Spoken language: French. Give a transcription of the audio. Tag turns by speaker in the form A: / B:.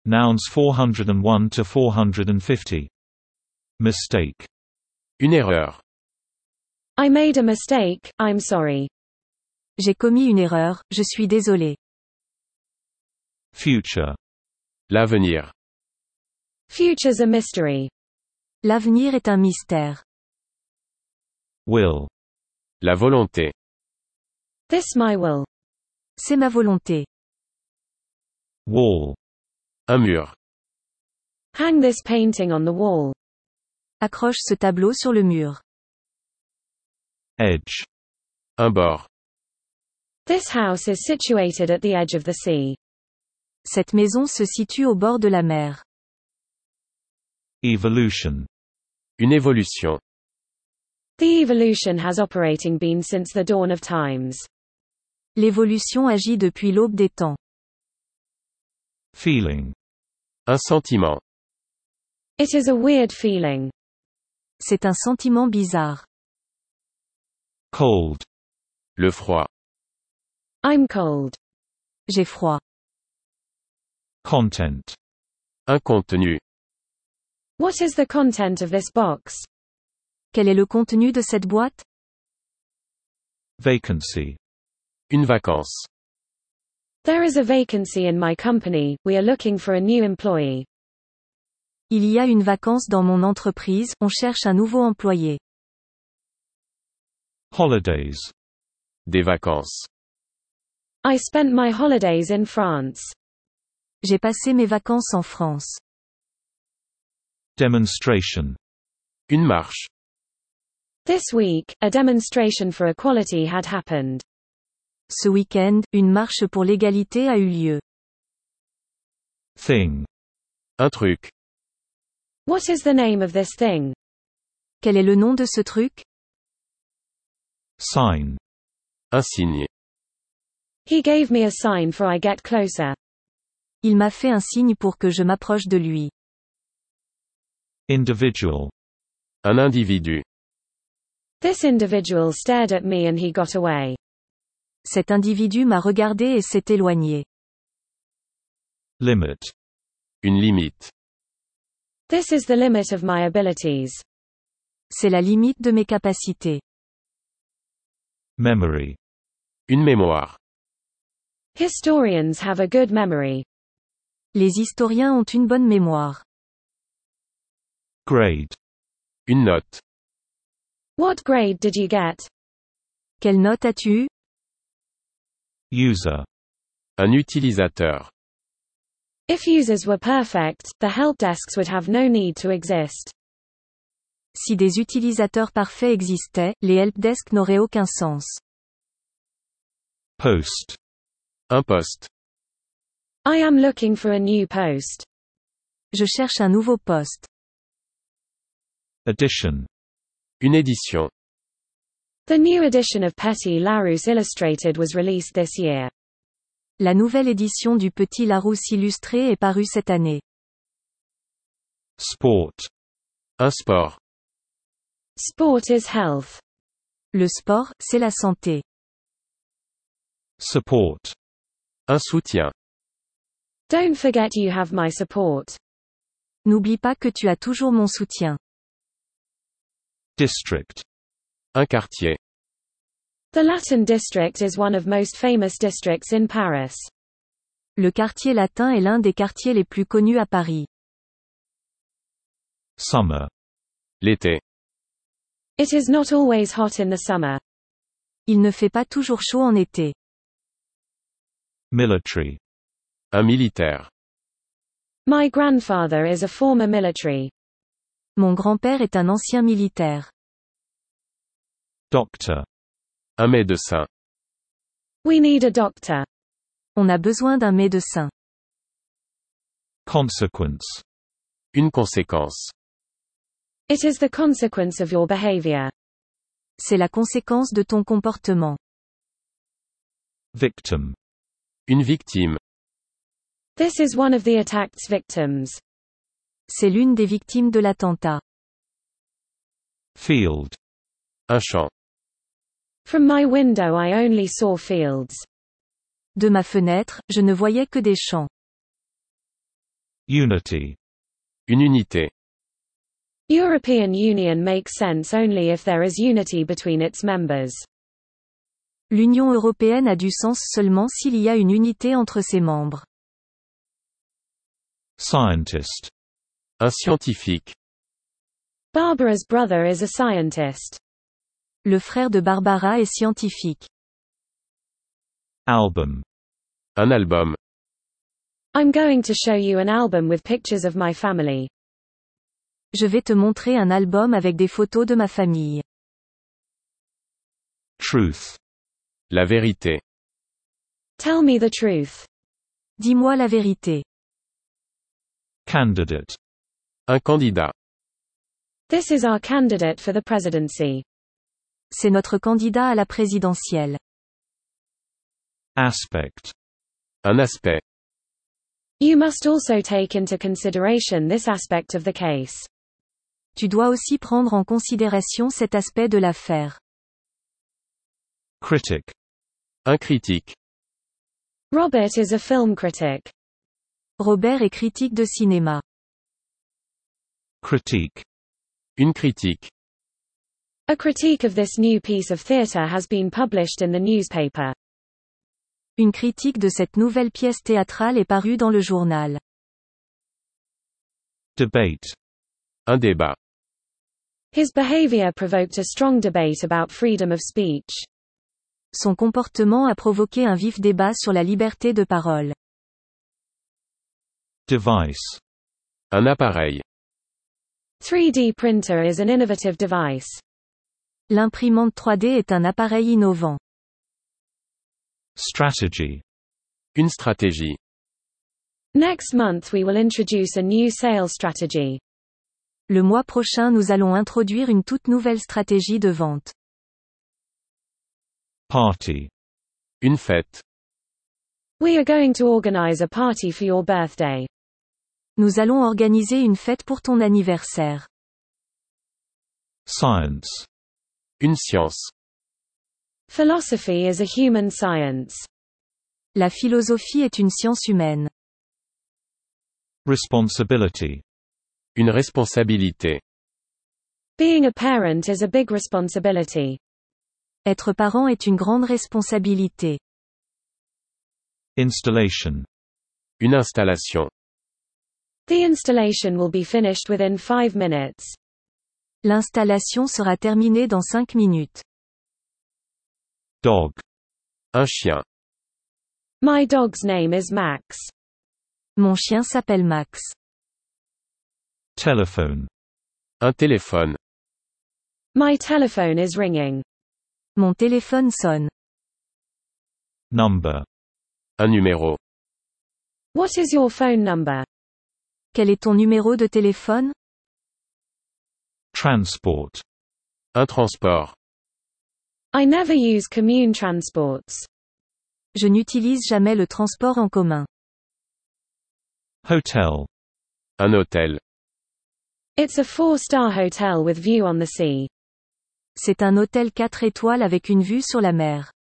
A: Nouns 401 to 450. Mistake.
B: Une erreur.
C: I made a mistake, I'm sorry.
D: J'ai commis une erreur, je suis désolé.
A: Future.
B: L'avenir.
C: Future's a mystery.
D: L'avenir est un mystère.
A: Will.
B: La volonté.
C: This my will.
D: C'est ma volonté.
A: Wall.
B: Un mur.
C: Hang this painting on the wall.
D: Accroche ce tableau sur le mur.
A: Edge.
B: Un bord.
C: This house is situated at the edge of the sea.
D: Cette maison se situe au bord de la mer.
A: Evolution.
B: Une évolution.
C: The evolution has operating been since the dawn of times.
D: L'évolution agit depuis l'aube des temps.
A: Feeling.
B: Un sentiment.
C: It is a weird feeling.
D: C'est un sentiment bizarre.
A: Cold.
B: Le froid.
C: I'm cold.
D: J'ai froid.
A: Content.
B: Un contenu.
C: What is the content of this box?
D: Quel est le contenu de cette boîte?
A: Vacancy.
B: Une vacance.
C: There is a vacancy in my company, we are looking for a new employee.
D: Il y a une vacance dans mon entreprise, on cherche un nouveau employé.
A: Holidays.
B: Des vacances.
C: I spent my holidays in France.
D: J'ai passé mes vacances en France.
A: Demonstration.
B: Une marche.
C: This week, a demonstration for equality had happened.
D: Ce week-end, une marche pour l'égalité a eu lieu.
A: Thing.
B: Un truc.
C: What is the name of this thing?
D: Quel est le nom de ce truc?
A: Sign.
B: Un signe.
C: He gave me a sign for I get closer.
D: Il m'a fait un signe pour que je m'approche de lui.
A: Individual.
B: Un individu.
C: This individual stared at me and he got away.
D: Cet individu m'a regardé et s'est éloigné.
A: Limit.
B: Une limite.
C: This is the limit of my abilities.
D: C'est la limite de mes capacités.
A: Memory.
B: Une mémoire.
C: Historians have a good memory.
D: Les historiens ont une bonne mémoire.
A: Grade.
B: Une note.
C: What grade did you get?
D: Quelle note as-tu eu?
A: User.
B: Un utilisateur.
C: If users were perfect, the help desks would have no need to exist.
D: Si des utilisateurs parfaits existaient, les helpdesks n'auraient aucun sens.
A: Post.
B: Un poste.
C: I am looking for a new post.
D: Je cherche un nouveau poste.
A: Edition.
B: Une édition.
C: The new edition of Petit Larousse Illustrated was released this year.
D: La nouvelle édition du Petit Larousse illustré est parue cette année.
A: Sport.
B: Un sport.
C: Sport is health.
D: Le sport, c'est la santé.
A: Support.
B: Un soutien.
C: Don't forget you have my support.
D: N'oublie pas que tu as toujours mon soutien.
A: District.
B: Un quartier.
C: The Latin district is one of most famous districts in Paris.
D: Le quartier latin est l'un des quartiers les plus connus à Paris.
A: Summer.
B: L'été.
C: It is not always hot in the summer.
D: Il ne fait pas toujours chaud en été.
A: Military.
B: Un militaire.
C: My grandfather is a former military.
D: Mon grand-père est un ancien militaire.
A: Doctor.
B: Un médecin.
C: We need a doctor.
D: On a besoin d'un médecin.
A: Consequence.
B: Une conséquence.
C: It is the consequence of your behavior.
D: C'est la conséquence de ton comportement.
A: Victim.
B: Une victime.
C: This is one of the attack's victims.
D: C'est l'une des victimes de l'attentat.
A: Field.
B: Un champ.
C: From my window I only saw fields.
D: De ma fenêtre, je ne voyais que des champs.
A: Unity.
B: Une unité.
C: European Union makes sense only if there is unity between its members.
D: L'Union européenne a du sens seulement s'il y a une unité entre ses membres.
A: Scientist.
B: Un scientifique.
C: Barbara's brother is a scientist.
D: Le frère de Barbara est scientifique.
A: Album.
B: Un album.
C: I'm going to show you an album with pictures of my family.
D: Je vais te montrer un album avec des photos de ma famille.
A: Truth.
B: La vérité.
C: Tell me the truth.
D: Dis-moi la vérité.
A: Candidate.
B: Un candidat.
C: This is our candidate for the presidency.
D: C'est notre candidat à la présidentielle.
A: Aspect.
B: Un aspect.
C: You must also take into consideration this aspect of the case.
D: Tu dois aussi prendre en considération cet aspect de l'affaire.
A: Critic.
B: Un critique.
C: Robert is a film critic.
D: Robert est critique de cinéma.
A: Critique.
B: Une critique.
C: A critique of this new piece of theatre has been published in the newspaper.
D: Une critique de cette nouvelle pièce théâtrale est parue dans le journal.
A: Debate.
B: Un débat.
C: His behavior provoked a strong debate about freedom of speech.
D: Son comportement a provoqué un vif débat sur la liberté de parole.
A: Device.
B: Un appareil.
C: 3D printer is an innovative device.
D: L'imprimante 3D est un appareil innovant.
A: Strategy.
B: Une stratégie.
C: Next month we will introduce a new sales strategy.
D: Le mois prochain nous allons introduire une toute nouvelle stratégie de vente.
A: Party.
B: Une fête.
C: We are going to organize a party for your birthday.
D: Nous allons organiser une fête pour ton anniversaire.
A: Science.
B: Une science.
C: Philosophy is a human science.
D: La philosophie est une science humaine.
A: Responsibility.
B: Une responsabilité.
C: Being a parent is a big responsibility.
D: Être parent est une grande responsabilité.
A: Installation.
B: Une installation.
C: The installation will be finished within 5 minutes.
D: L'installation sera terminée dans 5 minutes.
A: Dog.
B: Un chien.
C: My dog's name is Max.
D: Mon chien s'appelle Max.
A: Telephone.
B: Un téléphone.
C: My telephone is ringing.
D: Mon téléphone sonne.
A: Number.
B: Un numéro.
C: What is your phone number?
D: Quel est ton numéro de téléphone?
A: Transport.
B: Un transport.
C: I never use commune transports.
D: Je n'utilise jamais le transport en commun.
A: Hotel.
B: Un hôtel.
C: It's a 4-star hotel with view on the sea.
D: C'est un hôtel 4 étoiles avec une vue sur la mer.